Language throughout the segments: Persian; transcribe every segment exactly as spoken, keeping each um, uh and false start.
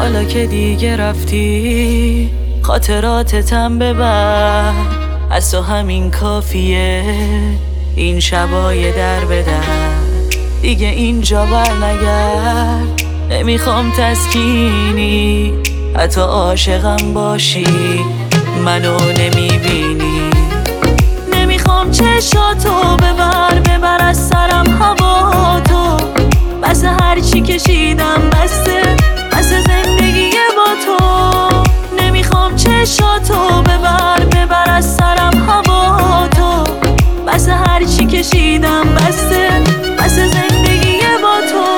حالا که دیگه رفتی خاطراتتم ببر، از تو همین کافیه این شبای در بدر. دیگه اینجا بر نگرد، نمیخوام تسکینی، حتی عاشقم باشی منو نمیبینی. نمیخوام چشاتو ببر ببر از سرم هوا تو، بس هرچی کشیدم بسته بس زندگی با تو. نمیخوام چشاتو ببر ببر از سرم هوا تو، بس هرچی کشیدم بسته بس زندگی با تو.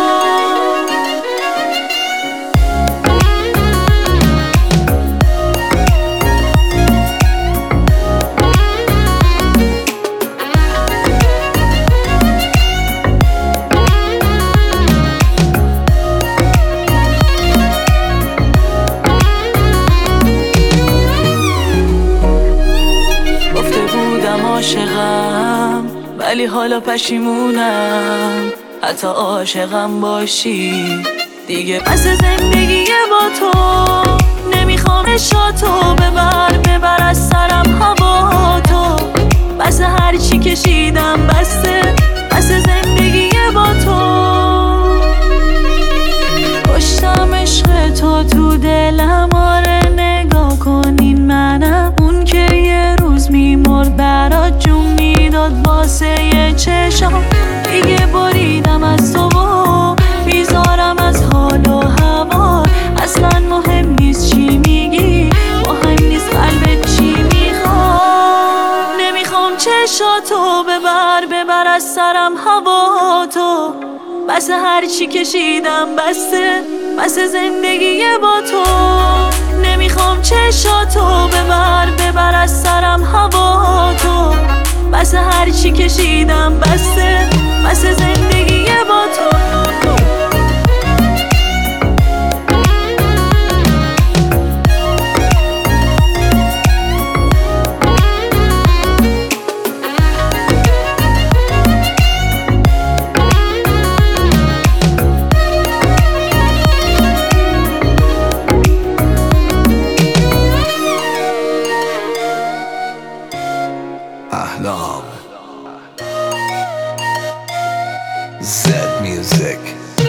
عاشقم ولی حالا پشیمونم، حتی عاشقم باشی دیگه پس زندگی با تو. نمیخوام عشقاتو ببر ببر از سرم هوا تو، بس هرچی کشیدم بسته بس زندگی با تو. کشتم عشق تو تو دلم، آره نگاه کنین منم اون که یه روز میمرد برات جون میداد واسه یه چشم. دیگه بریدم از تو و بیزارم از حال و هوا، اصلا مهم نیست چی میگی، مهم نیست قلبت چی میخواد. نمیخوام چشاتو ببر ببر از سرم هوا تو، بس هرچی کشیدم بسته بس زندگی با تو. نمیخوام چشاتو ببر ببر از سرم هوا تو، بس هرچی کشیدم بسته بس زندگی با تو. أحلام زد میوزیک.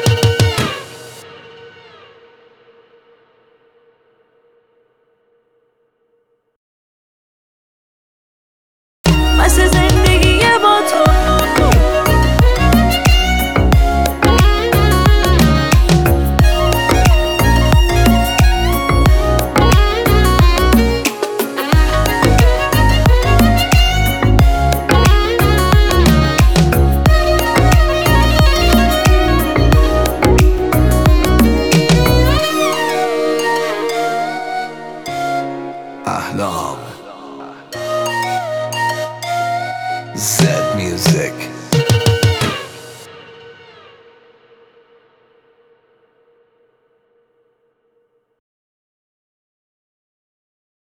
بس زندگی با تو. أحلام زد میوزیک.